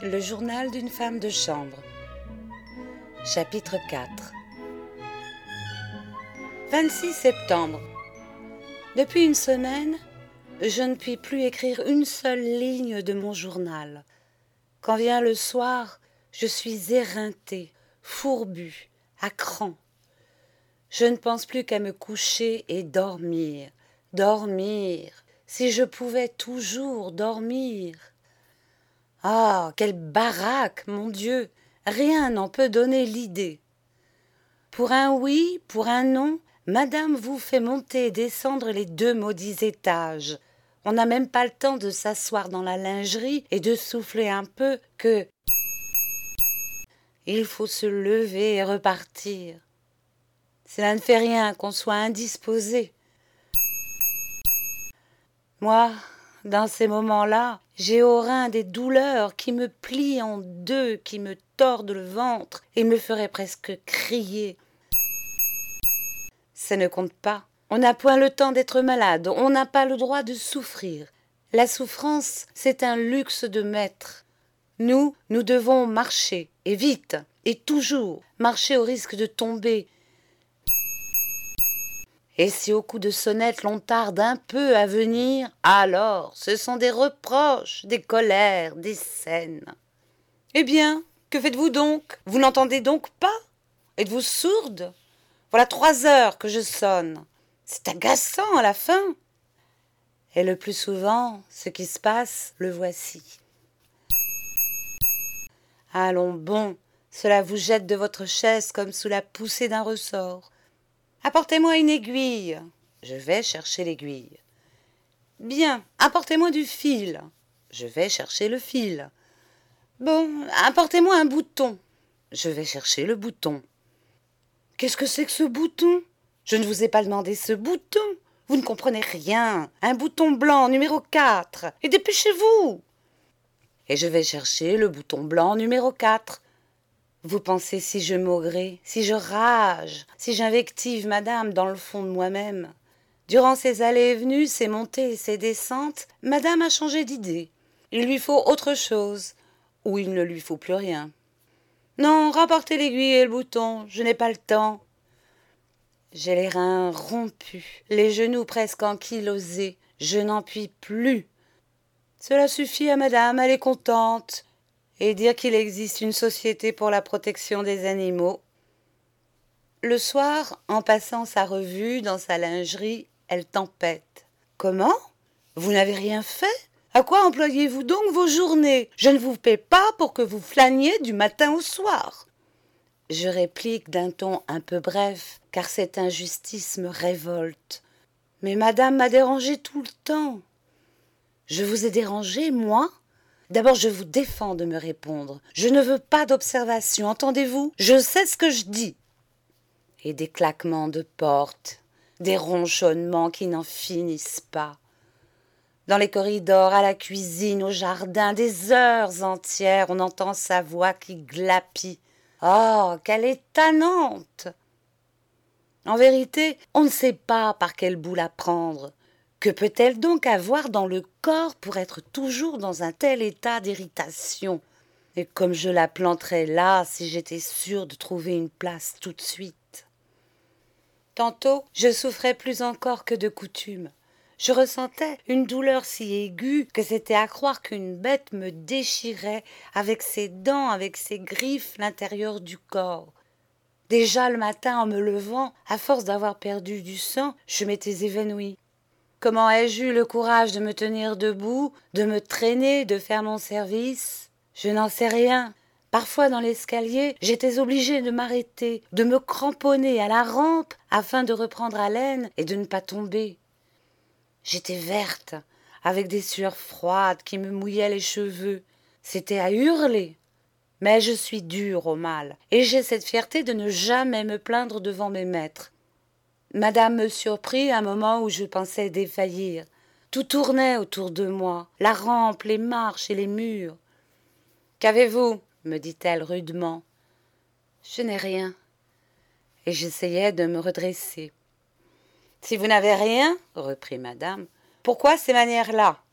Le journal d'une femme de chambre. Chapitre 4. 26 septembre. Depuis une semaine, je ne puis plus écrire une seule ligne de mon journal. Quand vient le soir, je suis éreintée, fourbue, à cran. Je ne pense plus qu'à me coucher et dormir. Dormir, si je pouvais toujours dormir. Ah, quelle baraque, mon Dieu! Rien n'en peut donner l'idée. Pour un oui, pour un non, madame vous fait monter et descendre les 2 maudits étages. On n'a même pas le temps de s'asseoir dans la lingerie et de souffler un peu que... Il faut se lever et repartir. Cela ne fait rien qu'on soit indisposé. Moi, dans ces moments-là, j'ai au rein des douleurs qui me plient en 2, qui me tordent le ventre et me feraient presque crier. Ça ne compte pas. On n'a point le temps d'être malade, on n'a pas le droit de souffrir. La souffrance, c'est un luxe de maître. Nous devons marcher, et vite, et toujours, marcher au risque de tomber. Et si au coup de sonnette l'on tarde un peu à venir, alors ce sont des reproches, des colères, des scènes. Eh bien, que faites-vous donc? Vous n'entendez donc pas? Êtes-vous sourde? Voilà 3 heures que je sonne. C'est agaçant à la fin. Et le plus souvent, ce qui se passe, le voici. Allons bon, cela vous jette de votre chaise comme sous la poussée d'un ressort. Apportez-moi une aiguille. Je vais chercher l'aiguille. Bien, apportez-moi du fil. Je vais chercher le fil. Bon, apportez-moi un bouton. Je vais chercher le bouton. Qu'est-ce que c'est que ce bouton? Je ne vous ai pas demandé ce bouton. Vous ne comprenez rien. Un bouton blanc numéro 4. Et dépêchez-vous. Et je vais chercher le bouton blanc numéro 4. Vous pensez si je maugrais, si je rage, si j'invective madame dans le fond de moi-même. Durant ces allées et venues, ces montées et ces descentes, madame a changé d'idée. Il lui faut autre chose, ou il ne lui faut plus rien. Non, rapportez l'aiguille et le bouton, je n'ai pas le temps. J'ai les reins rompus, les genoux presque ankylosés, je n'en puis plus. Cela suffit à madame, elle est contente. Et dire qu'il existe une société pour la protection des animaux. Le soir, en passant sa revue dans sa lingerie, elle tempête. Comment? Vous n'avez rien fait? À quoi employez-vous donc vos journées? Je ne vous paie pas pour que vous flâniez du matin au soir. Je réplique d'un ton un peu bref, car cette injustice me révolte. Mais madame m'a dérangé tout le temps. Je vous ai dérangé, moi? D'abord, je vous défends de me répondre. Je ne veux pas d'observation, entendez-vous? Je sais ce que je dis. Et des claquements de porte, des ronchonnements qui n'en finissent pas. Dans les corridors, à la cuisine, au jardin, des heures entières, on entend sa voix qui glapit. Oh, qu'elle est tannante! En vérité, on ne sait pas par quel bout la prendre. Que peut-elle donc avoir dans le corps pour être toujours dans un tel état d'irritation? Et comme je la planterais là si j'étais sûre de trouver une place tout de suite. Tantôt, je souffrais plus encore que de coutume. Je ressentais une douleur si aiguë que c'était à croire qu'une bête me déchirait avec ses dents, avec ses griffes, l'intérieur du corps. Déjà le matin, en me levant, à force d'avoir perdu du sang, je m'étais évanouie. Comment ai-je eu le courage de me tenir debout, de me traîner, de faire mon service? Je n'en sais rien. Parfois dans l'escalier, j'étais obligée de m'arrêter, de me cramponner à la rampe afin de reprendre haleine et de ne pas tomber. J'étais verte, avec des sueurs froides qui me mouillaient les cheveux. C'était à hurler. Mais je suis dure au mal, et j'ai cette fierté de ne jamais me plaindre devant mes maîtres. Madame me surprit à un moment où je pensais défaillir. Tout tournait autour de moi, la rampe, les marches et les murs. « Qu'avez-vous » me dit-elle rudement. « Je n'ai rien. » Et j'essayais de me redresser. « Si vous n'avez rien, reprit madame, pourquoi ces manières-là?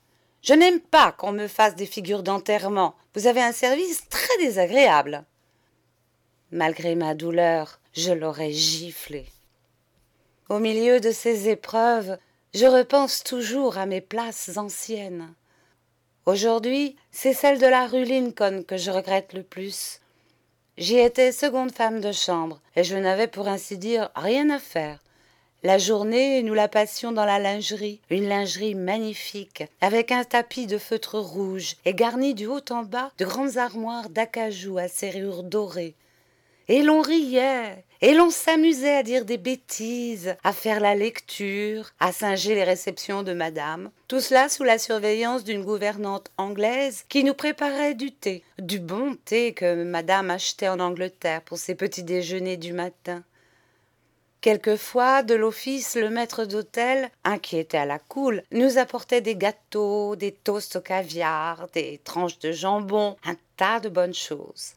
Je n'aime pas qu'on me fasse des figures d'enterrement. Vous avez un service très désagréable. » Malgré ma douleur, je l'aurais giflé. Au milieu de ces épreuves, je repense toujours à mes places anciennes. Aujourd'hui, c'est celle de la rue Lincoln que je regrette le plus. J'y étais seconde femme de chambre, et je n'avais pour ainsi dire rien à faire. La journée, nous la passions dans la lingerie, une lingerie magnifique, avec un tapis de feutre rouge et garni du haut en bas de grandes armoires d'acajou à serrure dorée. Et l'on riait, et l'on s'amusait à dire des bêtises, à faire la lecture, à singer les réceptions de madame, tout cela sous la surveillance d'une gouvernante anglaise qui nous préparait du thé, du bon thé que madame achetait en Angleterre pour ses petits déjeuners du matin. Quelquefois, de l'office, le maître d'hôtel, inquiété à la cool, nous apportait des gâteaux, des toasts au caviar, des tranches de jambon, un tas de bonnes choses.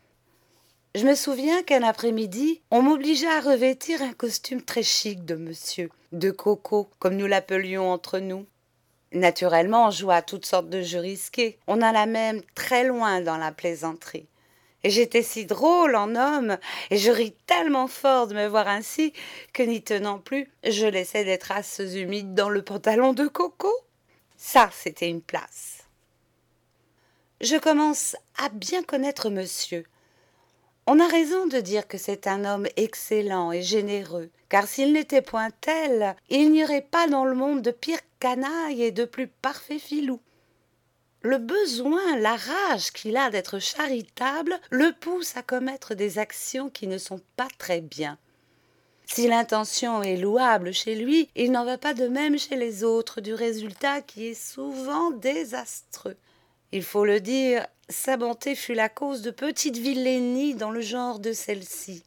Je me souviens qu'un après-midi, on m'obligea à revêtir un costume très chic de monsieur, de coco, comme nous l'appelions entre nous. Naturellement, on joua à toutes sortes de jeux risqués. On alla même très loin dans la plaisanterie. Et j'étais si drôle en homme, et je ris tellement fort de me voir ainsi, que n'y tenant plus, je laissais des traces humides dans le pantalon de coco. Ça, c'était une place. Je commence à bien connaître monsieur. On a raison de dire que c'est un homme excellent et généreux, car s'il n'était point tel, il n'y aurait pas dans le monde de pire canaille et de plus parfait filou. Le besoin, la rage qu'il a d'être charitable le pousse à commettre des actions qui ne sont pas très bien. Si l'intention est louable chez lui, il n'en va pas de même chez les autres du résultat qui est souvent désastreux. Il faut le dire, sa bonté fut la cause de petites vilainies dans le genre de celle-ci.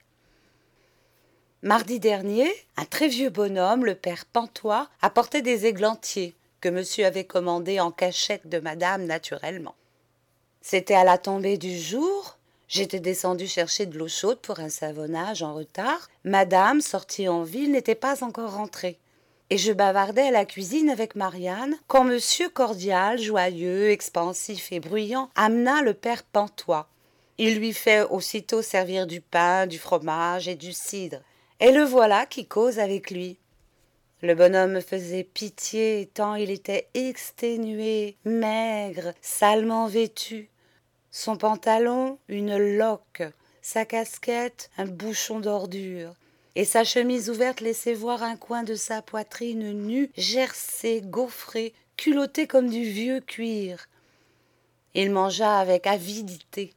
Mardi dernier, un très vieux bonhomme, le père Pantois, apportait des églantiers que monsieur avait commandés en cachette de madame naturellement. C'était à la tombée du jour. J'étais descendue chercher de l'eau chaude pour un savonnage en retard. Madame, sortie en ville, n'était pas encore rentrée. Et je bavardais à la cuisine avec Marianne quand monsieur cordial, joyeux, expansif et bruyant amena le père Pantois. Il lui fait aussitôt servir du pain, du fromage et du cidre. Et le voilà qui cause avec lui. Le bonhomme me faisait pitié tant il était exténué, maigre, salement vêtu. Son pantalon, une loque, sa casquette, un bouchon d'ordure, et sa chemise ouverte laissait voir un coin de sa poitrine nue, gercée, gaufrée, culottée comme du vieux cuir. Il mangea avec avidité.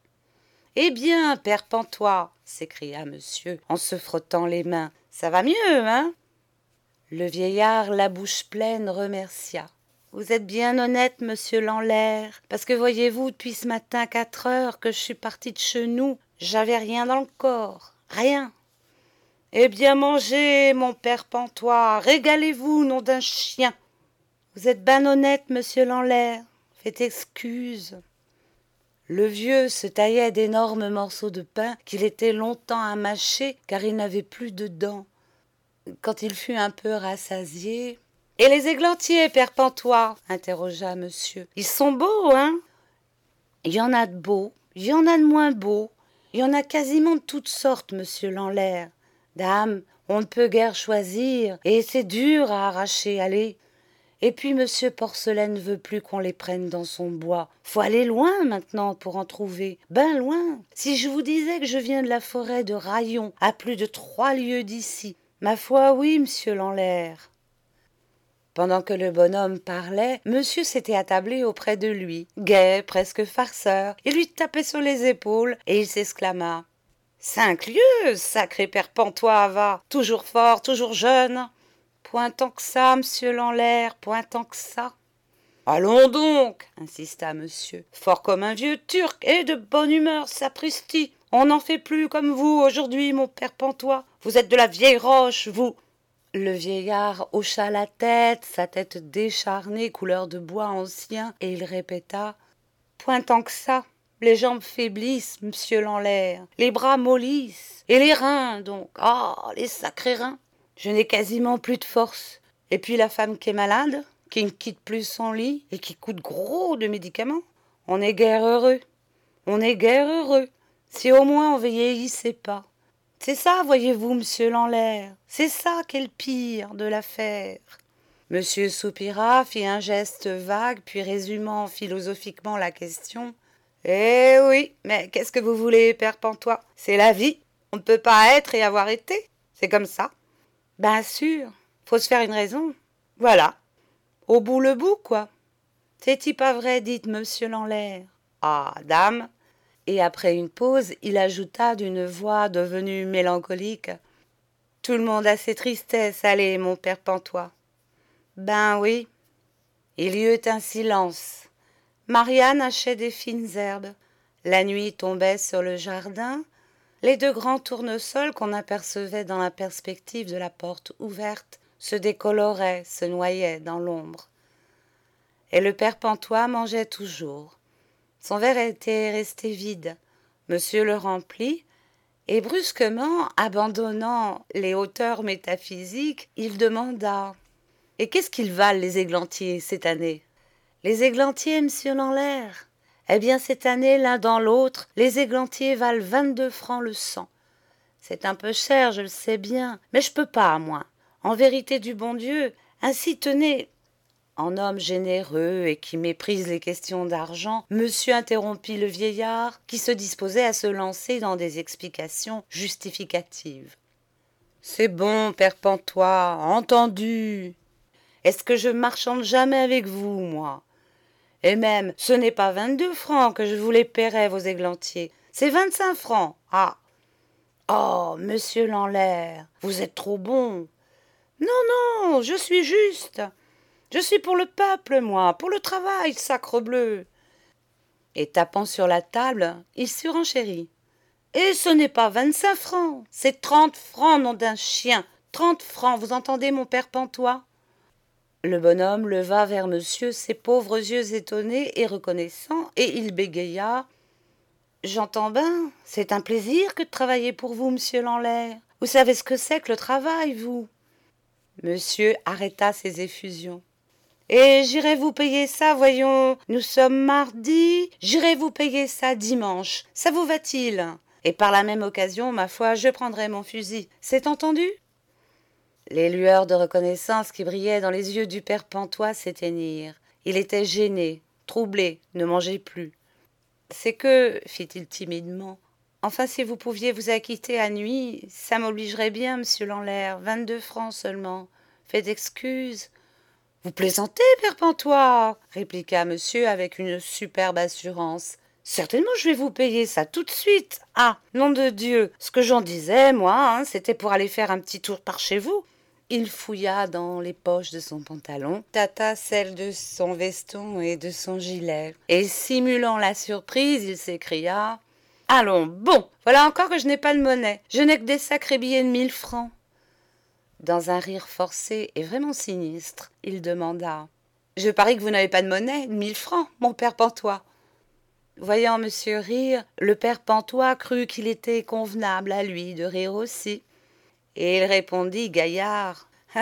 « Eh bien, père Pantois, s'écria monsieur en se frottant les mains, ça va mieux, hein ?» Le vieillard, la bouche pleine, remercia. « Vous êtes bien honnête, monsieur Lanlaire, parce que voyez-vous, depuis ce matin 4 heures que je suis partie de chez nous, j'avais rien dans le corps, rien. » « Eh bien, mangez, mon père Pantois, régalez-vous, nom d'un chien. »« Vous êtes ben honnête, monsieur Lanlaire, faites excuse. » Le vieux se taillait d'énormes morceaux de pain qu'il était longtemps à mâcher, car il n'avait plus de dents. Quand il fut un peu rassasié... « Et les églantiers, père Pantois ?» interrogea monsieur. « Ils sont beaux, hein ?»« Il y en a de beaux, il y en a de moins beaux, il y en a quasiment de toutes sortes, monsieur Lanlaire. Dame, on ne peut guère choisir, et c'est dur à arracher, allez. Et puis monsieur Porcelaine ne veut plus qu'on les prenne dans son bois. Faut aller loin maintenant pour en trouver, ben loin. Si je vous disais que je viens de la forêt de Raillon, à plus de 3 lieues d'ici, ma foi, oui, monsieur Lanlaire. » Pendant que le bonhomme parlait, monsieur s'était attablé auprès de lui, gai, presque farceur. Il lui tapait sur les épaules et il s'exclama. « 5 lieues, sacré père Pantois, va, toujours fort, toujours jeune. » « Point tant que ça, monsieur Lanlaire, point tant que ça. »« Allons donc, insista monsieur, fort comme un vieux turc et de bonne humeur, sapristi. On n'en fait plus comme vous aujourd'hui, mon père Pantois. Vous êtes de la vieille roche, vous. » Le vieillard hocha la tête, sa tête décharnée, couleur de bois ancien, et il répéta. « Point tant que ça. Les jambes faiblissent, monsieur Lanlaire, les bras mollissent, et les reins donc, ah, les sacrés reins. Je n'ai quasiment plus de force. Et puis la femme qui est malade, qui ne quitte plus son lit et qui coûte gros de médicaments. On est guère heureux. On est guère heureux. Si au moins on vieillissait pas. C'est ça, voyez-vous, monsieur Lanlaire. C'est ça qu'est le pire de l'affaire. Monsieur soupira, fit un geste vague, puis résumant philosophiquement la question. Eh oui, mais qu'est-ce que vous voulez, père Pantois? C'est la vie. On ne peut pas être et avoir été. C'est comme ça. Bien sûr. Faut se faire une raison. Voilà. Au bout le bout, quoi. C'est-il pas vrai, dites monsieur Lanlaire? Ah, dame. Et après une pause, il ajouta d'une voix devenue mélancolique. Tout le monde a ses tristesses, allez, mon père Pantois. Ben oui. Il y eut un silence. Marianne hachait des fines herbes. La nuit tombait sur le jardin. Les deux grands tournesols qu'on apercevait dans la perspective de la porte ouverte se décoloraient, se noyaient dans l'ombre. Et le père Pantois mangeait toujours. Son verre était resté vide. Monsieur le remplit, et brusquement, abandonnant les hauteurs métaphysiques, il demanda « Et qu'est-ce qu'ils valent, les églantiers, cette année ?»« Les églantiers, monsieur Lanlaire ? Eh bien, cette année, l'un dans l'autre, les églantiers valent 22 francs le cent. C'est un peu cher, je le sais bien, mais je peux pas, moi. En vérité du bon Dieu, ainsi tenez. » En homme généreux et qui méprise les questions d'argent, monsieur interrompit le vieillard qui se disposait à se lancer dans des explications justificatives. « C'est bon, père Pantois, entendu. Est-ce que je marchande jamais avec vous, moi? Et même, ce n'est pas 22 francs que je vous les paierai, vos églantiers, c'est 25 francs. Ah! Oh, monsieur Lanlaire, vous êtes trop bon. Non, non, je suis juste. Je suis pour le peuple, moi, pour le travail, sacrebleu. » Et tapant sur la table, il surenchérit. « Et ce n'est pas 25 francs, c'est 30 francs, nom d'un chien. 30 francs, vous entendez, mon père Pantois ?» Le bonhomme leva vers monsieur ses pauvres yeux étonnés et reconnaissants, et il bégaya. « J'entends bien, c'est un plaisir que de travailler pour vous, monsieur Lanlaire. Vous savez ce que c'est que le travail, vous ?» Monsieur arrêta ses effusions. « Et j'irai vous payer ça, voyons, nous sommes mardi, j'irai vous payer ça dimanche, ça vous va-t-il? Et par la même occasion, ma foi, je prendrai mon fusil, c'est entendu ?» Les lueurs de reconnaissance qui brillaient dans les yeux du père Pantois s'éteignirent. Il était gêné, troublé, ne mangeait plus. « C'est que, fit-il timidement, enfin si vous pouviez vous acquitter à nuit, ça m'obligerait bien, monsieur Lanlaire, 22 francs seulement. Faites excuse. » « Vous plaisantez, père Pantois, répliqua monsieur avec une superbe assurance. « Certainement je vais vous payer ça tout de suite. Ah, nom de Dieu, ce que j'en disais, moi, c'était pour aller faire un petit tour par chez vous. » Il fouilla dans les poches de son pantalon, tâta celle de son veston et de son gilet, et simulant la surprise, il s'écria « Allons, bon, voilà encore que je n'ai pas de monnaie, je n'ai que des sacrés billets de 1000 francs. » Dans un rire forcé et vraiment sinistre, il demanda « Je parie que vous n'avez pas de monnaie, 1000 francs, mon père Pantois. » Voyant monsieur rire, le père Pantois crut qu'il était convenable à lui de rire aussi. Et il répondit gaillard «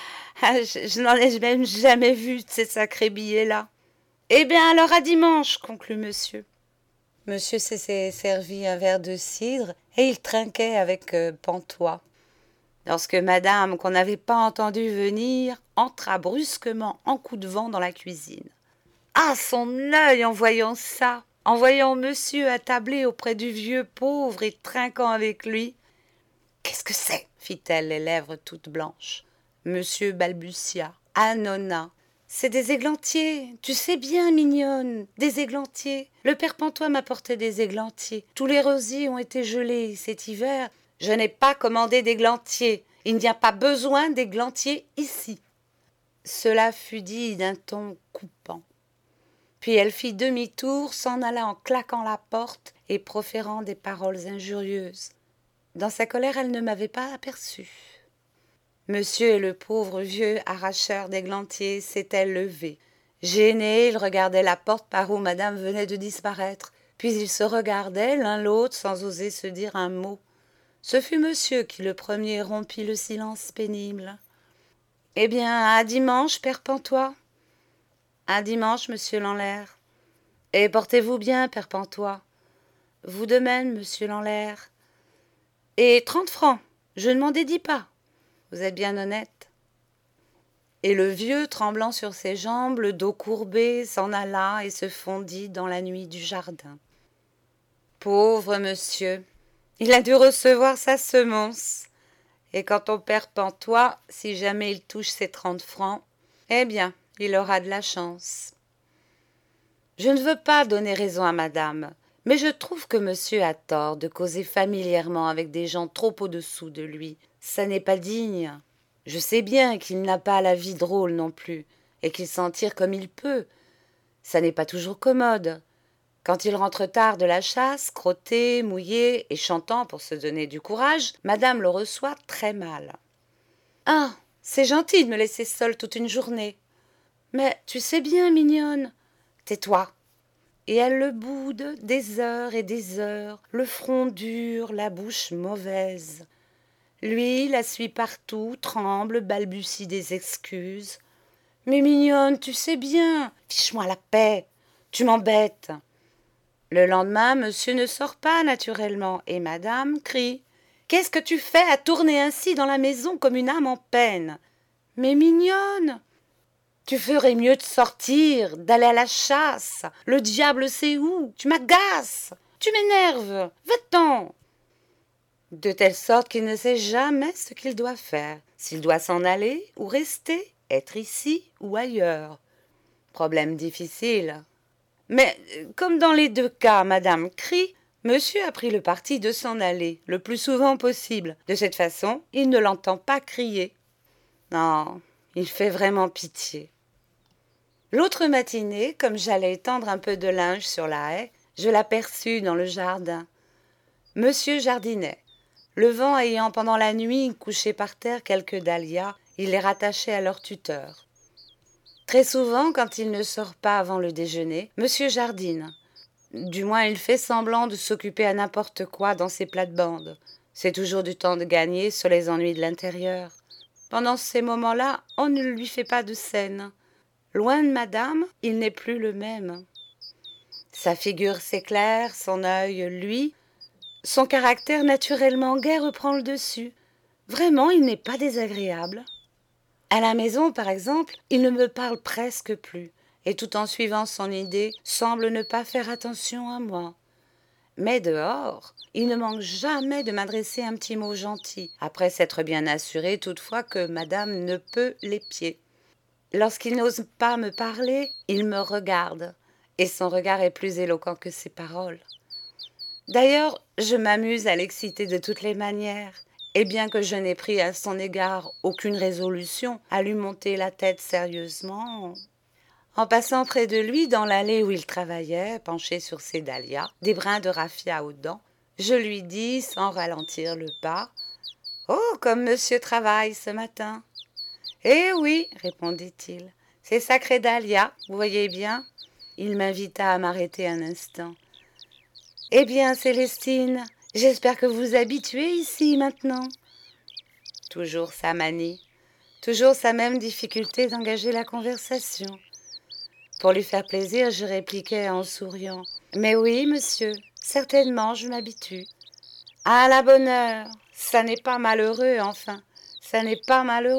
je n'en ai même jamais vu de ces sacrés billets-là. »« Eh bien alors à dimanche, conclut monsieur. » Monsieur s'est servi un verre de cidre et il trinquait avec Pantois. Lorsque madame, qu'on n'avait pas entendu venir, entra brusquement en coup de vent dans la cuisine. Ah, son œil en voyant ça, en voyant monsieur attablé auprès du vieux pauvre et trinquant avec lui. « Qu'est-ce que c'est ?» fit-elle, les lèvres toutes blanches. Monsieur balbutia, ânonna. « C'est des églantiers, tu sais bien, mignonne, des églantiers. Le père Pantois m'apportait des églantiers. Tous les rosiers ont été gelés cet hiver. Je n'ai pas commandé d'églantiers. Il n'y a pas besoin d'églantiers ici. » Cela fut dit d'un ton coupant. Puis elle fit demi-tour, s'en alla en claquant la porte et proférant des paroles injurieuses. Dans sa colère, elle ne m'avait pas aperçue. Monsieur et le pauvre vieux arracheur d'églantiers s'étaient levés. Gênés, ils regardaient la porte par où madame venait de disparaître. Puis ils se regardaient l'un l'autre sans oser se dire un mot. Ce fut monsieur qui le premier rompit le silence pénible. « Eh bien, à dimanche, père Pantois. À dimanche, monsieur Lanlaire. Et portez-vous bien, père Pantois. Vous de même, monsieur Lanlaire. Et 30 francs, je ne m'en dédie pas. Vous êtes bien honnête. Et le vieux, tremblant sur ses jambes, le dos courbé, s'en alla et se fondit dans la nuit du jardin. Pauvre monsieur, il a dû recevoir sa semonce. Et quant au père Pantois, si jamais il touche ses 30 francs, eh bien, il aura de la chance. Je ne veux pas donner raison à madame, mais je trouve que monsieur a tort de causer familièrement avec des gens trop au-dessous de lui. Ça n'est pas digne. Je sais bien qu'il n'a pas la vie drôle non plus, et qu'il s'en tire comme il peut. Ça n'est pas toujours commode. Quand il rentre tard de la chasse, crotté, mouillé et chantant pour se donner du courage, madame le reçoit très mal. « Ah, c'est gentil de me laisser seule toute une journée. Mais tu sais bien, mignonne. Tais-toi. » Et elle le boude des heures et des heures, le front dur, la bouche mauvaise. Lui la suit partout, tremble, balbutie des excuses. « Mais mignonne, tu sais bien, fiche-moi la paix, tu m'embêtes. » Le lendemain, monsieur ne sort pas naturellement, et madame crie. « Qu'est-ce que tu fais à tourner ainsi dans la maison comme une âme en peine? Mais mignonne, tu ferais mieux de sortir, d'aller à la chasse. Le diable sait où, tu m'agaces, tu m'énerves, va-t'en. » De telle sorte qu'il ne sait jamais ce qu'il doit faire, s'il doit s'en aller ou rester, être ici ou ailleurs. Problème difficile. Mais, comme dans les deux cas, madame crie, monsieur a pris le parti de s'en aller, le plus souvent possible. De cette façon, il ne l'entend pas crier. Non, il fait vraiment pitié. L'autre matinée, comme j'allais étendre un peu de linge sur la haie, je l'aperçus dans le jardin. Monsieur jardinait. Le vent ayant pendant la nuit couché par terre quelques dahlias, il les rattachait à leur tuteur. Très souvent, quand il ne sort pas avant le déjeuner, monsieur jardine. Du moins, il fait semblant de s'occuper à n'importe quoi dans ses plates-bandes. C'est toujours du temps de gagner sur les ennuis de l'intérieur. Pendant ces moments-là, on ne lui fait pas de scène. Loin de madame, il n'est plus le même. Sa figure s'éclaire, son œil luit. Son caractère naturellement gai reprend le dessus. Vraiment, il n'est pas désagréable. À la maison, par exemple, il ne me parle presque plus, et tout en suivant son idée, semble ne pas faire attention à moi. Mais dehors, il ne manque jamais de m'adresser un petit mot gentil, après s'être bien assuré toutefois que madame ne peut l'épier. Lorsqu'il n'ose pas me parler, il me regarde, et son regard est plus éloquent que ses paroles. D'ailleurs, je m'amuse à l'exciter de toutes les manières, et bien que je n'ai pris à son égard aucune résolution à lui monter la tête sérieusement, en passant près de lui dans l'allée où il travaillait, penché sur ses dahlias, des brins de raffia aux dents, je lui dis, sans ralentir le pas, « Oh, comme monsieur travaille ce matin !»« Eh oui, répondit-il, c'est sacré dahlia, vous voyez bien. » Il m'invita à m'arrêter un instant. « Eh bien, Célestine, j'espère que vous vous habituez ici maintenant. » Toujours sa manie, toujours sa même difficulté d'engager la conversation. Pour lui faire plaisir, je répliquais en souriant. « Mais oui, monsieur, certainement, je m'habitue. »« À la bonne heure, ça n'est pas malheureux, enfin, ça n'est pas malheureux. »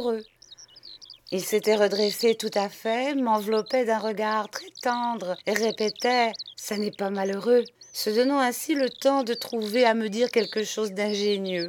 Il s'était redressé tout à fait, m'enveloppait d'un regard très tendre et répétait « ça n'est pas malheureux », se donnant ainsi le temps de trouver à me dire quelque chose d'ingénieux.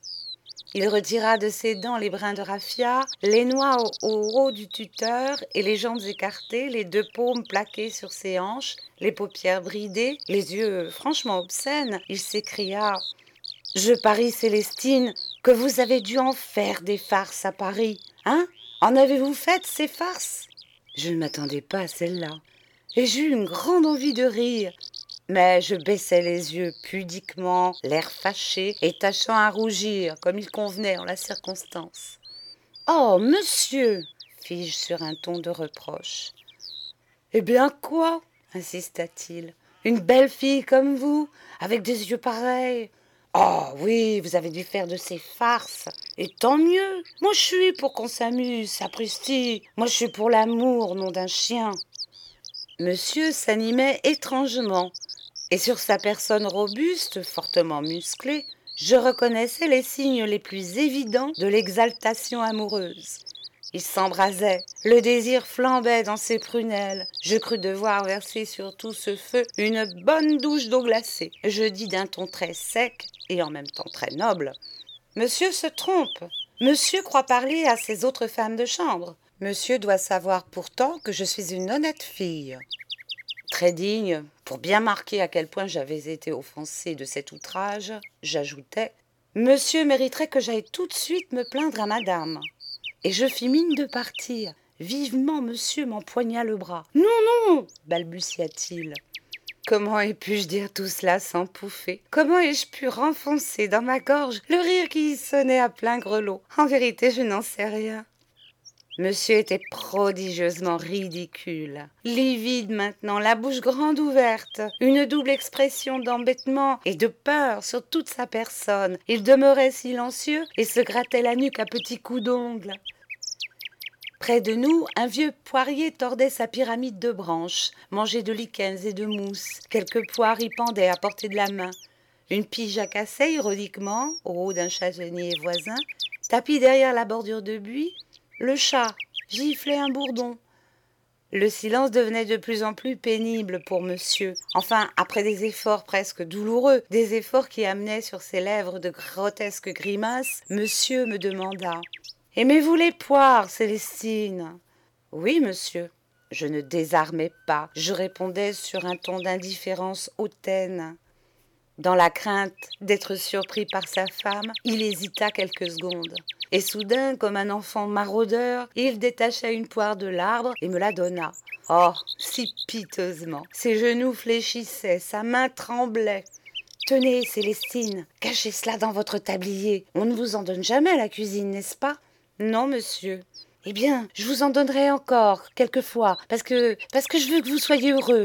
Il retira de ses dents les brins de raffia, les noix au haut du tuteur et les jambes écartées, les deux paumes plaquées sur ses hanches, les paupières bridées, les yeux franchement obscènes. Il s'écria « Je parie, Célestine, que vous avez dû en faire des farces à Paris, hein ? En avez-vous fait ces farces ?» Je ne m'attendais pas à celle-là, et j'eus une grande envie de rire. Mais je baissai les yeux pudiquement, l'air fâché, et tâchant à rougir, comme il convenait en la circonstance. « Oh, monsieur !» fis-je sur un ton de reproche. « Eh bien quoi ?» insista-t-il. « Une belle fille comme vous, avec des yeux pareils. Oh oui, vous avez dû faire de ces farces, et tant mieux. Moi je suis pour qu'on s'amuse, sapristi. Moi je suis pour l'amour, nom d'un chien. » Monsieur s'animait étrangement, et sur sa personne robuste, fortement musclée, je reconnaissais les signes les plus évidents de l'exaltation amoureuse. Il s'embrasait, le désir flambait dans ses prunelles. Je crus devoir verser sur tout ce feu une bonne douche d'eau glacée. Je dis d'un ton très sec et en même temps très noble: Monsieur se trompe. Monsieur croit parler à ses autres femmes de chambre. Monsieur doit savoir pourtant que je suis une honnête fille. Très digne, pour bien marquer à quel point j'avais été offensée de cet outrage, j'ajoutai: Monsieur mériterait que j'aille tout de suite me plaindre à madame. Et je fis mine de partir. Vivement, monsieur m'empoigna le bras. Non, non, balbutia-t-il. Comment ai pu-je dire tout cela sans pouffer? Comment ai-je pu renfoncer dans ma gorge le rire qui sonnait à plein grelot? En vérité, je n'en sais rien. Monsieur était prodigieusement ridicule, livide maintenant, la bouche grande ouverte, une double expression d'embêtement et de peur sur toute sa personne. Il demeurait silencieux et se grattait la nuque à petits coups d'ongles. Près de nous, un vieux poirier tordait sa pyramide de branches, mangée de lichens et de mousse. Quelques poires y pendaient à portée de la main. Une pie jacassait ironiquement au haut d'un châtaignier voisin. Tapis derrière la bordure de buis, le chat giflait un bourdon. Le silence devenait de plus en plus pénible pour monsieur. Enfin, après des efforts presque douloureux, des efforts qui amenaient sur ses lèvres de grotesques grimaces, monsieur me demanda: « Aimez-vous les poires, Célestine ?» « Oui, monsieur. » Je ne désarmais pas. Je répondais sur un ton d'indifférence hautaine. Dans la crainte d'être surpris par sa femme, il hésita quelques secondes. Et soudain, comme un enfant maraudeur, il détacha une poire de l'arbre et me la donna. Oh, si piteusement. Ses genoux fléchissaient, sa main tremblait. « Tenez, Célestine, cachez cela dans votre tablier. On ne vous en donne jamais à la cuisine, n'est-ce pas ?»« Non, monsieur. »« Eh bien, je vous en donnerai encore, quelquefois, parce que je veux que vous soyez heureuse. »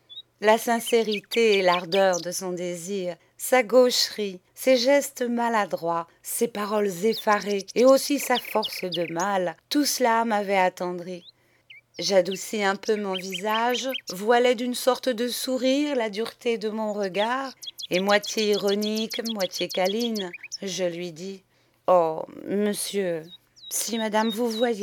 La sincérité et l'ardeur de son désir, sa gaucherie, ses gestes maladroits, ses paroles effarées et aussi sa force de mal, tout cela m'avait attendri. J'adoucis un peu mon visage, voilai d'une sorte de sourire la dureté de mon regard, et moitié ironique, moitié câline, je lui dis: « Oh, monsieur, si madame vous voyait !»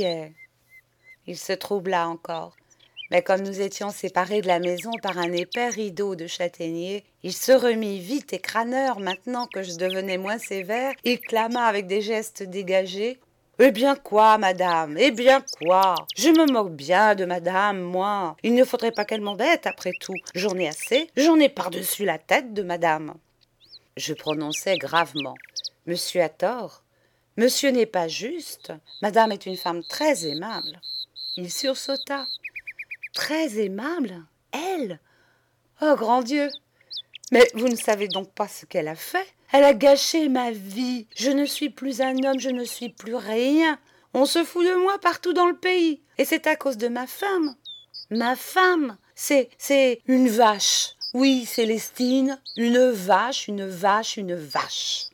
Il se troubla encore. Mais comme nous étions séparés de la maison par un épais rideau de châtaignier, il se remit vite et crâneur maintenant que je devenais moins sévère. Il clama avec des gestes dégagés: « Eh bien quoi, madame? Eh bien quoi? Je me moque bien de madame, moi. Il ne faudrait pas qu'elle m'embête, après tout. J'en ai assez, j'en ai par-dessus la tête de madame. » Je prononçai gravement: « Monsieur a tort. Monsieur n'est pas juste. Madame est une femme très aimable. » Il sursauta. Très aimable, elle? Oh, grand Dieu! Mais vous ne savez donc pas ce qu'elle a fait? Elle a gâché ma vie. Je ne suis plus un homme, je ne suis plus rien. On se fout de moi partout dans le pays. Et c'est à cause de ma femme. Ma femme, c'est une vache. Oui, Célestine, une vache, une vache, une vache.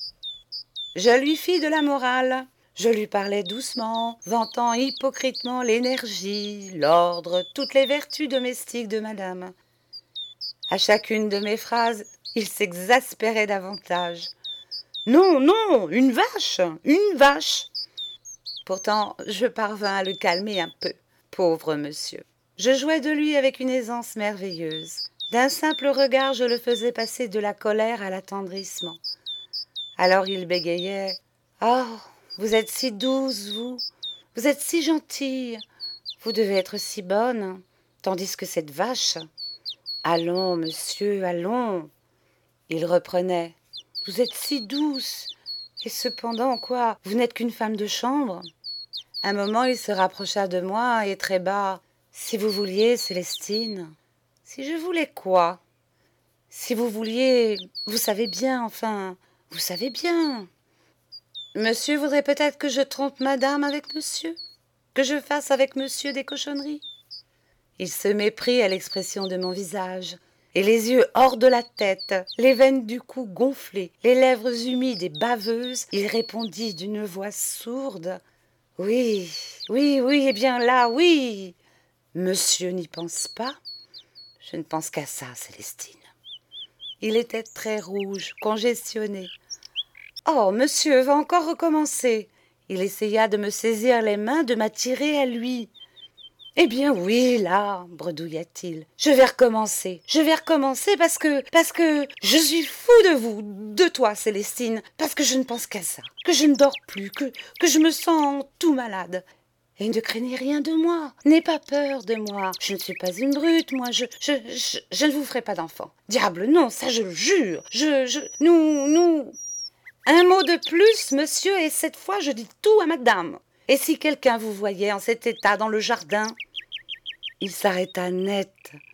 Je lui fis de la morale. Je lui parlais doucement, vantant hypocritement l'énergie, l'ordre, toutes les vertus domestiques de madame. À chacune de mes phrases, il s'exaspérait davantage. « Non, non, une vache, une vache !» Pourtant, je parvins à le calmer un peu, pauvre monsieur. Je jouais de lui avec une aisance merveilleuse. D'un simple regard, je le faisais passer de la colère à l'attendrissement. Alors il bégayait: « Oh, vous êtes si douce, vous. Vous êtes si gentille. Vous devez être si bonne. Tandis que cette vache... »« Allons, monsieur, allons. » Il reprenait: « Vous êtes si douce. Et cependant, quoi, vous n'êtes qu'une femme de chambre. » Un moment, il se rapprocha de moi et très bas: « Si vous vouliez, Célestine. » Si je voulais quoi? Si vous vouliez, vous savez bien, enfin, vous savez bien. Monsieur voudrait peut-être que je trompe madame avec monsieur? Que je fasse avec monsieur des cochonneries? Il se méprit à l'expression de mon visage, et les yeux hors de la tête, les veines du cou gonflées, les lèvres humides et baveuses, il répondit d'une voix sourde: « Oui, oui, oui, eh bien là, oui. » Monsieur n'y pense pas? Je ne pense qu'à ça, Célestine. Il était très rouge, congestionné. Oh, monsieur va encore recommencer. Il essaya de me saisir les mains, de m'attirer à lui. Eh bien oui, là, bredouilla-t-il. Je vais recommencer parce que je suis fou de vous, de toi, Célestine, parce que je ne pense qu'à ça, que je ne dors plus, que je me sens tout malade. Et ne craignez rien de moi, n'aie pas peur de moi. Je ne suis pas une brute, moi, je ne vous ferai pas d'enfant. Diable, non, ça je le jure. Nous. Un mot de plus, monsieur, et cette fois je dis tout à madame. Et si quelqu'un vous voyait en cet état dans le jardin? Il s'arrêta net,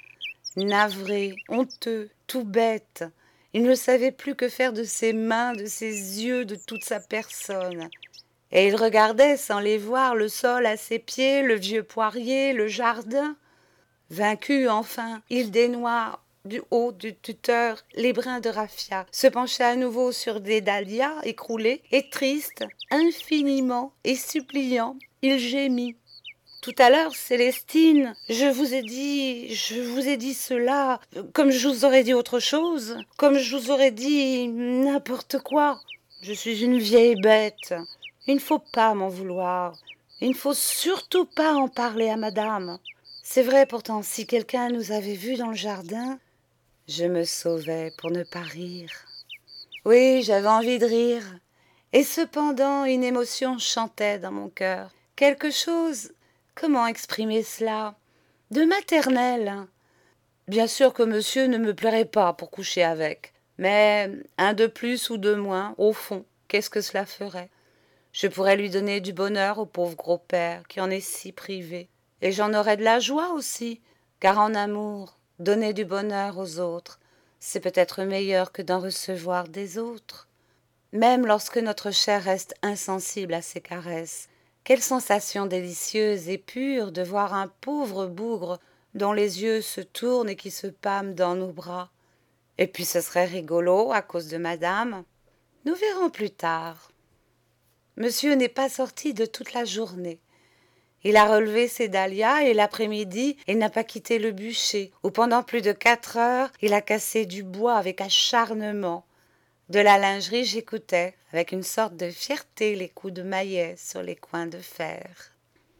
navré, honteux, tout bête. Il ne savait plus que faire de ses mains, de ses yeux, de toute sa personne. Et il regardait sans les voir le sol à ses pieds, le vieux poirier, le jardin. Vaincu enfin, il dénoua du haut du tuteur les brins de raffia, se pencha à nouveau sur des dahlias écroulés, et triste, infiniment et suppliant, il gémit. Tout à l'heure, Célestine, je vous ai dit cela, comme je vous aurais dit autre chose, comme je vous aurais dit n'importe quoi. Je suis une vieille bête. Il ne faut pas m'en vouloir. Il ne faut surtout pas en parler à madame. C'est vrai pourtant, si quelqu'un nous avait vus dans le jardin, je me sauvais pour ne pas rire. Oui, j'avais envie de rire. Et cependant, une émotion chantait dans mon cœur. Quelque chose, comment exprimer cela? De maternel. Bien sûr que monsieur ne me plairait pas pour coucher avec. Mais un de plus ou de moins, au fond, qu'est-ce que cela ferait? Je pourrais lui donner du bonheur au pauvre gros père qui en est si privé. Et j'en aurais de la joie aussi, car en amour, donner du bonheur aux autres, c'est peut-être meilleur que d'en recevoir des autres. Même lorsque notre chair reste insensible à ces caresses, quelle sensation délicieuse et pure de voir un pauvre bougre dont les yeux se tournent et qui se pâment dans nos bras. Et puis ce serait rigolo à cause de madame. Nous verrons plus tard. Monsieur n'est pas sorti de toute la journée. Il a relevé ses dahlias et l'après-midi, il n'a pas quitté le bûcher, où pendant plus de 4 heures, il a cassé du bois avec acharnement. De la lingerie, j'écoutais, avec une sorte de fierté, les coups de maillet sur les coins de fer.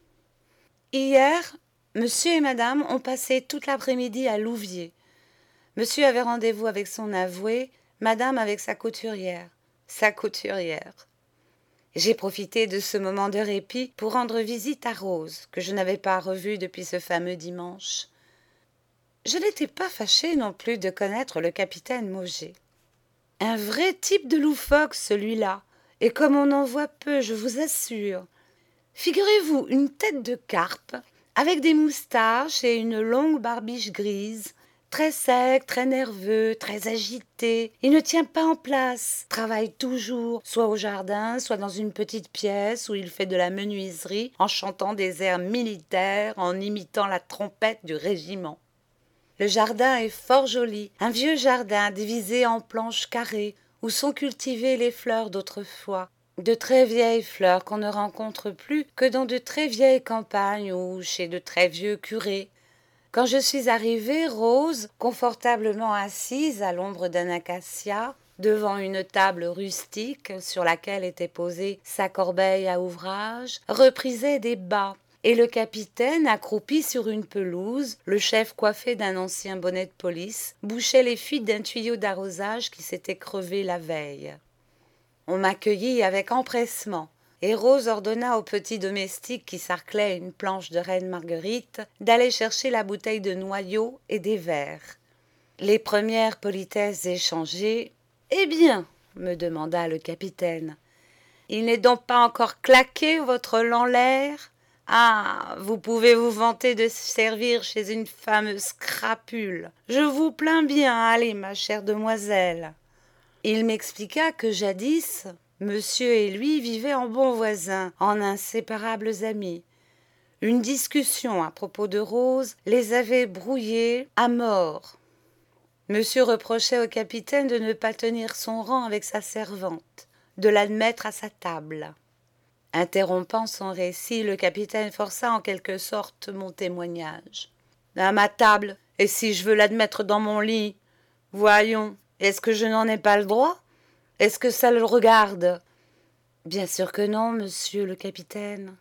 Hier, monsieur et madame ont passé toute l'après-midi à Louviers. Monsieur avait rendez-vous avec son avoué, madame avec sa couturière. Sa couturière. J'ai profité de ce moment de répit pour rendre visite à Rose, que je n'avais pas revue depuis ce fameux dimanche. Je n'étais pas fâchée non plus de connaître le capitaine Mauger. Un vrai type de loufoque, celui-là, et comme on en voit peu, je vous assure. Figurez-vous une tête de carpe, avec des moustaches et une longue barbiche grise, très sec, très nerveux, très agité. Il ne tient pas en place, travaille toujours, soit au jardin, soit dans une petite pièce où il fait de la menuiserie en chantant des airs militaires, en imitant la trompette du régiment. Le jardin est fort joli, un vieux jardin divisé en planches carrées où sont cultivées les fleurs d'autrefois. De très vieilles fleurs qu'on ne rencontre plus que dans de très vieilles campagnes ou chez de très vieux curés. Quand je suis arrivée, Rose, confortablement assise à l'ombre d'un acacia, devant une table rustique sur laquelle était posée sa corbeille à ouvrage, reprisait des bas, et le capitaine, accroupi sur une pelouse, le chef coiffé d'un ancien bonnet de police, bouchait les fuites d'un tuyau d'arrosage qui s'était crevé la veille. On m'accueillit avec empressement. Et Rose ordonna au petit domestique qui sarclait une planche de reine Marguerite d'aller chercher la bouteille de noyau et des verres. Les premières politesses échangées, « Eh bien, me demanda le capitaine, il n'est donc pas encore claqué votre lanlaire? Ah, vous pouvez vous vanter de servir chez une fameuse crapule. Je vous plains bien, allez, ma chère demoiselle. » Il m'expliqua que jadis, monsieur et lui vivaient en bons voisins, en inséparables amis. Une discussion à propos de Rose les avait brouillés à mort. Monsieur reprochait au capitaine de ne pas tenir son rang avec sa servante, de l'admettre à sa table. Interrompant son récit, le capitaine força en quelque sorte mon témoignage. À ma table, et si je veux l'admettre dans mon lit, voyons, est-ce que je n'en ai pas le droit? Est-ce que ça le regarde? Bien sûr que non, monsieur le capitaine.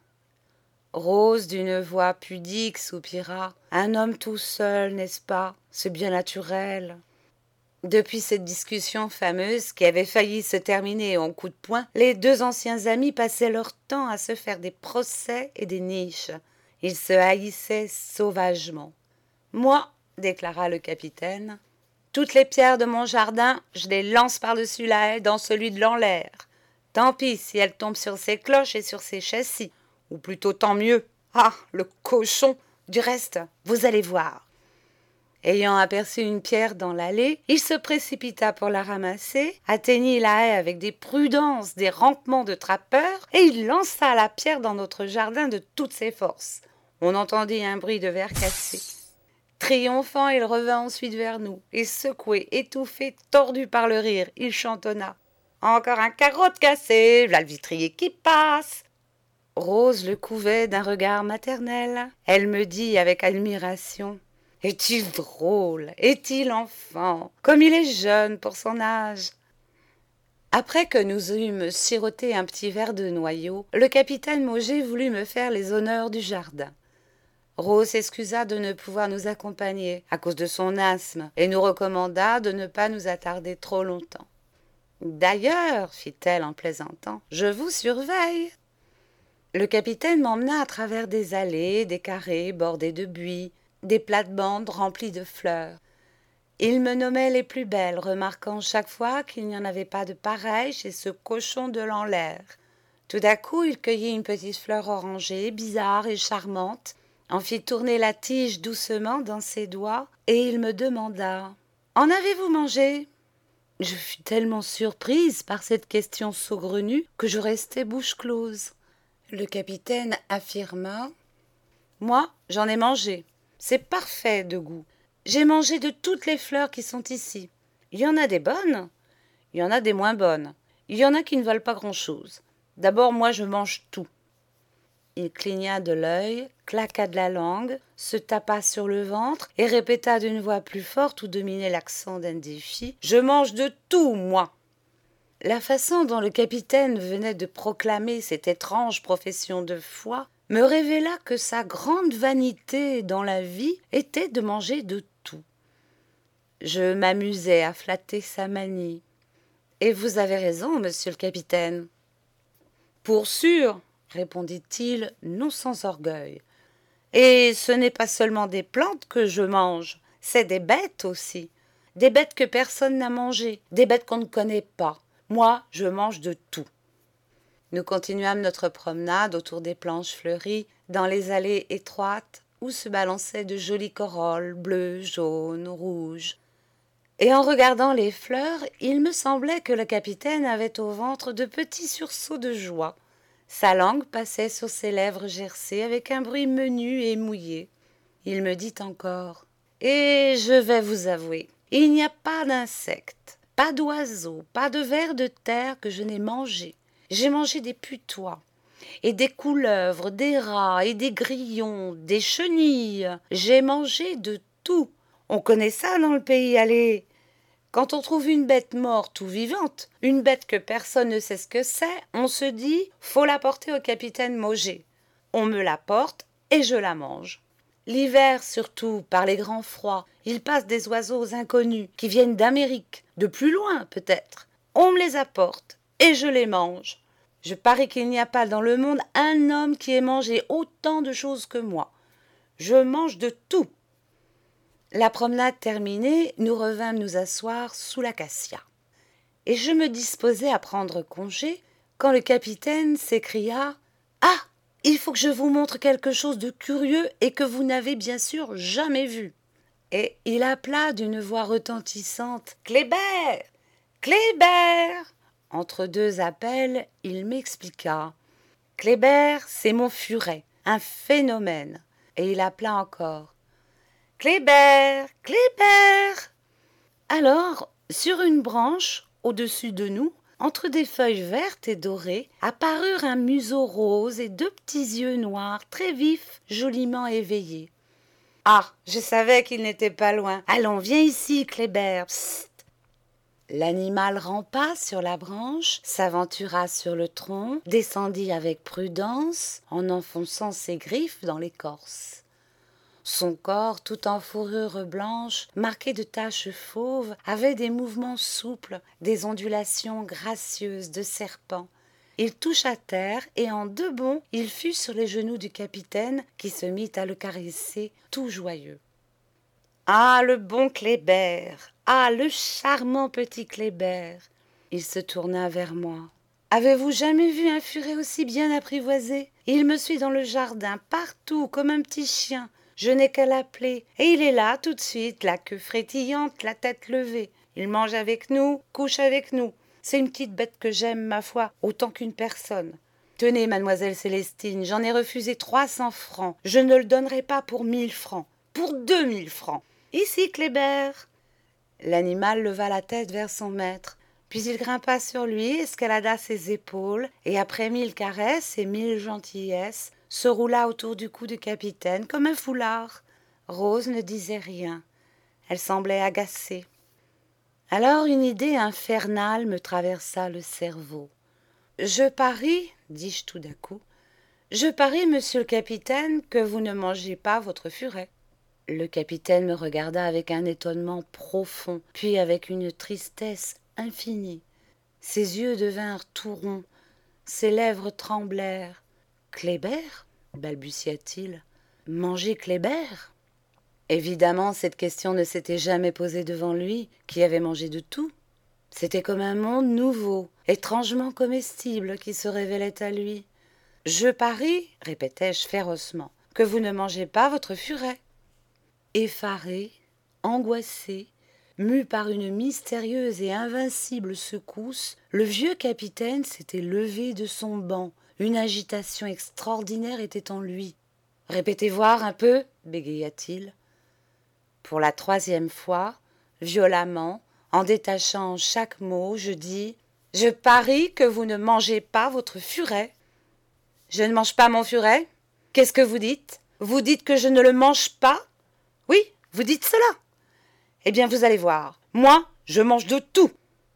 Rose, d'une voix pudique, soupira. Un homme tout seul, n'est-ce pas? C'est bien naturel. Depuis cette discussion fameuse qui avait failli se terminer en coup de poing, les deux anciens amis passaient leur temps à se faire des procès et des niches. Ils se haïssaient sauvagement. Moi, déclara le capitaine, toutes les pierres de mon jardin, je les lance par-dessus la haie dans celui de l'Enlaire. Tant pis si elles tombent sur ses cloches et sur ses châssis. Ou plutôt tant mieux. Ah, le cochon! Du reste, vous allez voir. Ayant aperçu une pierre dans l'allée, il se précipita pour la ramasser, atteignit la haie avec des prudences, des rampements de trappeur, et il lança la pierre dans notre jardin de toutes ses forces. On entendit un bruit de verre cassé. Triomphant, il revint ensuite vers nous, et secoué, étouffé, tordu par le rire, il chantonna. « Encore un carreau de cassé, v'là le vitrier qui passe !» Rose le couvait d'un regard maternel. Elle me dit avec admiration. « Est-il drôle? Est-il enfant? Comme il est jeune pour son âge !» Après que nous eûmes siroté un petit verre de noyau, le capitaine Mauger voulut me faire les honneurs du jardin. Rose s'excusa de ne pouvoir nous accompagner à cause de son asthme et nous recommanda de ne pas nous attarder trop longtemps. « D'ailleurs, fit-elle en plaisantant, je vous surveille. » Le capitaine m'emmena à travers des allées, des carrés bordés de buis, des plates-bandes remplies de fleurs. Il me nommait les plus belles, remarquant chaque fois qu'il n'y en avait pas de pareilles chez ce cochon de l'Enlaire. Tout à coup, il cueillit une petite fleur orangée, bizarre et charmante, en fit tourner la tige doucement dans ses doigts, et il me demanda « En avez-vous mangé ?» Je fus tellement surprise par cette question saugrenue que je restai bouche close. Le capitaine affirma « Moi, j'en ai mangé. C'est parfait de goût. J'ai mangé de toutes les fleurs qui sont ici. Il y en a des bonnes, il y en a des moins bonnes. Il y en a qui ne valent pas grand-chose. D'abord, moi, je mange tout. » Il cligna de l'œil, claqua de la langue, se tapa sur le ventre et répéta d'une voix plus forte où dominait l'accent d'un défi « Je mange de tout, moi !» La façon dont le capitaine venait de proclamer cette étrange profession de foi me révéla que sa grande vanité dans la vie était de manger de tout. Je m'amusais à flatter sa manie. « Et vous avez raison, monsieur le capitaine. »« Pour sûr, » répondit-il, non sans orgueil. « Et ce n'est pas seulement des plantes que je mange, c'est des bêtes aussi. Des bêtes que personne n'a mangées, des bêtes qu'on ne connaît pas. Moi, je mange de tout. » Nous continuâmes notre promenade autour des planches fleuries, dans les allées étroites où se balançaient de jolies corolles bleues, jaunes, rouges. Et en regardant les fleurs, il me semblait que le capitaine avait au ventre de petits sursauts de joie. Sa langue passait sur ses lèvres gercées avec un bruit menu et mouillé. Il me dit encore « Et je vais vous avouer, il n'y a pas d'insectes, pas d'oiseaux, pas de vers de terre que je n'ai mangé. J'ai mangé des putois, et des couleuvres, des rats, et des grillons, des chenilles. J'ai mangé de tout. On connaît ça dans le pays, allez. Quand on trouve une bête morte ou vivante, une bête que personne ne sait ce que c'est, on se dit « faut la porter au capitaine Mauger ». On me la porte et je la mange. L'hiver surtout, par les grands froids, il passe des oiseaux inconnus qui viennent d'Amérique, de plus loin peut-être. On me les apporte et je les mange. Je parie qu'il n'y a pas dans le monde un homme qui ait mangé autant de choses que moi. Je mange de tout. La promenade terminée, nous revînmes nous asseoir sous l'acacia. Et je me disposais à prendre congé quand le capitaine s'écria « Ah, il faut que je vous montre quelque chose de curieux et que vous n'avez bien sûr jamais vu. » Et il appela d'une voix retentissante « Kléber! Kléber !» Entre deux appels, il m'expliqua. « Kléber, c'est mon furet, un phénomène. » Et il appela encore. « Kléber! Kléber !» Alors, sur une branche, au-dessus de nous, entre des feuilles vertes et dorées, apparurent un museau rose et deux petits yeux noirs très vifs, joliment éveillés. « Ah, je savais qu'il n'était pas loin. Allons, viens ici, Kléber. Psst !» L'animal rampa sur la branche, s'aventura sur le tronc, descendit avec prudence, en enfonçant ses griffes dans l'écorce. Son corps, tout en fourrure blanche, marqué de taches fauves, avait des mouvements souples, des ondulations gracieuses de serpent. Il toucha terre et en deux bonds, il fut sur les genoux du capitaine qui se mit à le caresser, tout joyeux. « Ah, le bon Kléber! Ah, le charmant petit Kléber !» Il se tourna vers moi. « Avez-vous jamais vu un furet aussi bien apprivoisé? Il me suit dans le jardin, partout, comme un petit chien. Je n'ai qu'à l'appeler, et il est là tout de suite, la queue frétillante, la tête levée. Il mange avec nous, couche avec nous. C'est une petite bête que j'aime, ma foi, autant qu'une personne. Tenez, mademoiselle Célestine, j'en ai refusé 300 francs. Je ne le donnerai pas pour 1000 francs, pour 2000 francs. Ici, Kléber !» L'animal leva la tête vers son maître, puis il grimpa sur lui, escalada ses épaules, et après 1000 caresses et 1000 gentillesses, se roula autour du cou du capitaine comme un foulard. Rose ne disait rien. Elle semblait agacée. Alors une idée infernale me traversa le cerveau. « Je parie, dis-je tout d'un coup, je parie, monsieur le capitaine, que vous ne mangez pas votre furet. » Le capitaine me regarda avec un étonnement profond, puis avec une tristesse infinie. Ses yeux devinrent tout ronds, ses lèvres tremblèrent. « Kléber » balbutia-t-il. « Manger Kléber ?» Évidemment, cette question ne s'était jamais posée devant lui, qui avait mangé de tout. C'était comme un monde nouveau, étrangement comestible, qui se révélait à lui. « Je parie, répétai-je férocement, que vous ne mangez pas votre furet. » Effaré, angoissé, mu par une mystérieuse et invincible secousse, le vieux capitaine s'était levé de son banc. Une agitation extraordinaire était en lui. « Répétez voir un peu, bégaya-t-il. Pour la 3e fois, violemment, en détachant chaque mot, je dis « Je parie que vous ne mangez pas votre furet. »« Je ne mange pas mon furet? Qu'est-ce que vous dites? Vous dites que je ne le mange pas? Oui, vous dites cela. Eh bien, vous allez voir. Moi, je mange de tout. »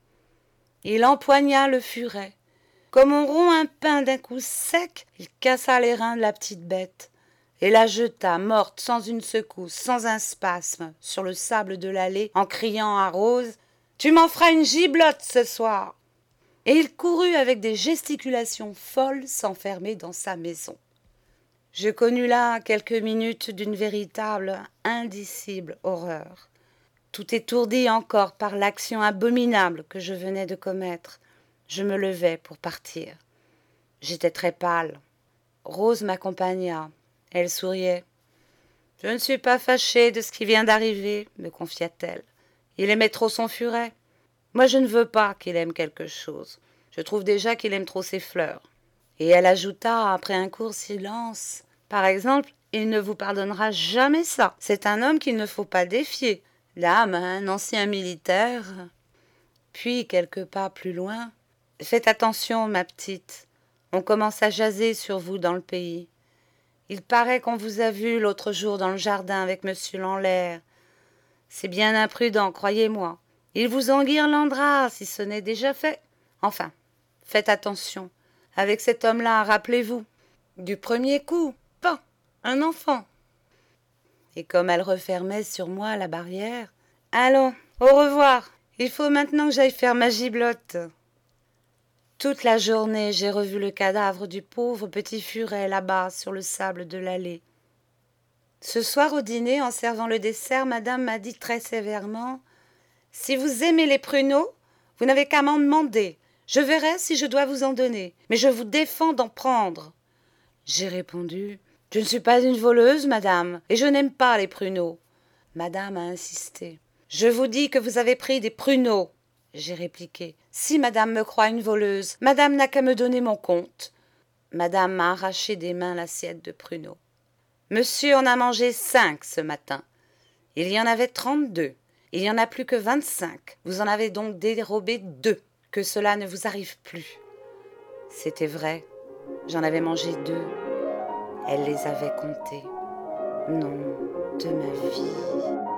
Il empoigna le furet. Comme on rompt un pain d'un coup sec, il cassa les reins de la petite bête et la jeta morte sans une secousse, sans un spasme, sur le sable de l'allée, en criant à Rose « Tu m'en feras une giblotte ce soir !» Et il courut avec des gesticulations folles s'enfermer dans sa maison. Je connus là quelques minutes d'une véritable, indicible horreur. Tout étourdi encore par l'action abominable que je venais de commettre, je me levai pour partir. J'étais très pâle. Rose m'accompagna. Elle souriait. « Je ne suis pas fâchée de ce qui vient d'arriver, » me confia-t-elle. « Il aimait trop son furet. Moi, je ne veux pas qu'il aime quelque chose. Je trouve déjà qu'il aime trop ses fleurs. » Et elle ajouta, après un court silence, « Par exemple, il ne vous pardonnera jamais ça. C'est un homme qu'il ne faut pas défier. L'âme, un ancien militaire. » Puis, quelques pas plus loin, « Faites attention, ma petite. On commence à jaser sur vous dans le pays. Il paraît qu'on vous a vu l'autre jour dans le jardin avec monsieur Lanlaire. C'est bien imprudent, croyez-moi. Il vous enguirlandera si ce n'est déjà fait. Enfin, faites attention. Avec cet homme-là, rappelez-vous. Du premier coup, pas un enfant. » Et comme elle refermait sur moi la barrière, « Allons, au revoir. Il faut maintenant que j'aille faire ma giblotte. » Toute la journée, j'ai revu le cadavre du pauvre petit furet là-bas sur le sable de l'allée. Ce soir au dîner, en servant le dessert, madame m'a dit très sévèrement « Si vous aimez les pruneaux, vous n'avez qu'à m'en demander. Je verrai si je dois vous en donner, mais je vous défends d'en prendre. » J'ai répondu « Je ne suis pas une voleuse, madame, et je n'aime pas les pruneaux. » Madame a insisté. « Je vous dis que vous avez pris des pruneaux. » J'ai répliqué. « Si madame me croit une voleuse, madame n'a qu'à me donner mon compte. » Madame m'a arraché des mains l'assiette de pruneaux. « Monsieur en a mangé 5 ce matin. Il y en avait 32. Il n'y en a plus que 25. Vous en avez donc dérobé 2. que cela ne vous arrive plus. C'était vrai, j'en avais mangé 2. Elle les avait comptés. Non, de ma vie.